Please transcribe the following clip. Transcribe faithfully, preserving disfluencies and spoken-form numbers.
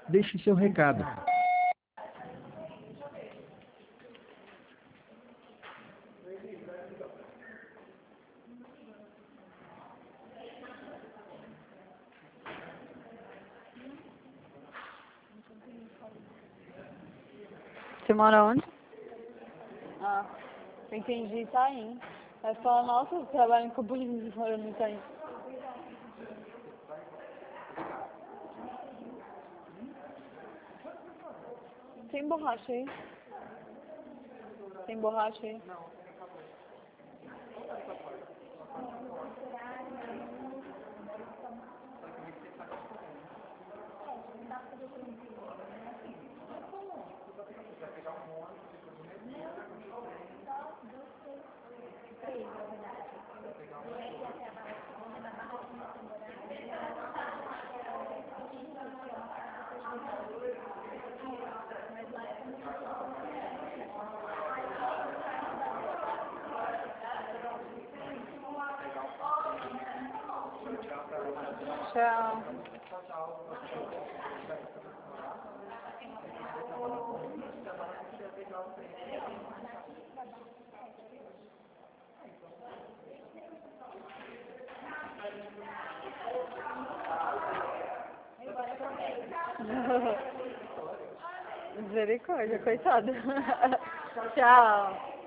Deixe seu recado. Você mora onde? Ah, eu entendi Itaim. Vai falar, nossa, eu trabalho em Campolins, morando no Itaim. Tem borracha aí? Tem borracha aí? Tchau. Misericórdia, coitada. Tchau.